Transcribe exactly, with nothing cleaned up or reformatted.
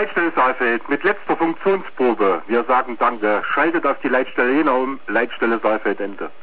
Leitstelle Saalfeld mit letzter Funktionsprobe. Wir sagen Danke. Schaltet auf die Leitstelle Jena um. Leitstelle Saalfeld Ende.